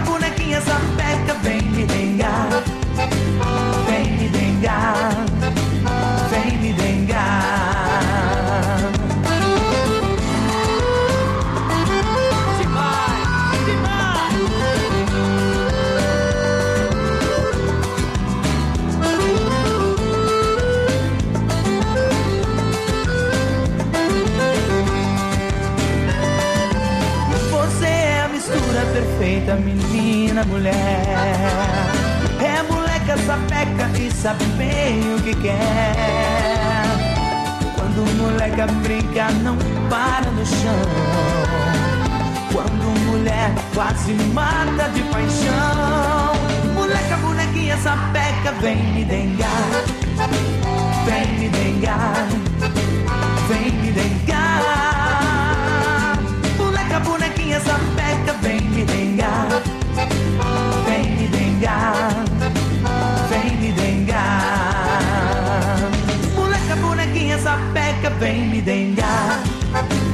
bonequinha sapeca, vem me dengar. Vem me dengar. Vem me dengar. Perfeita menina, mulher. É moleca sapeca e sabe bem o que quer. Quando moleca brinca não para no chão. Quando mulher quase mata de paixão. Moleca, bonequinha sapeca, vem me dengar. Vem me dengar. Vem me dengar. Moleca, bonequinha sapeca, vem me dengar. Vem me dengar. Vem me dengar. Moleca, bonequinha sapeca, vem me dengar.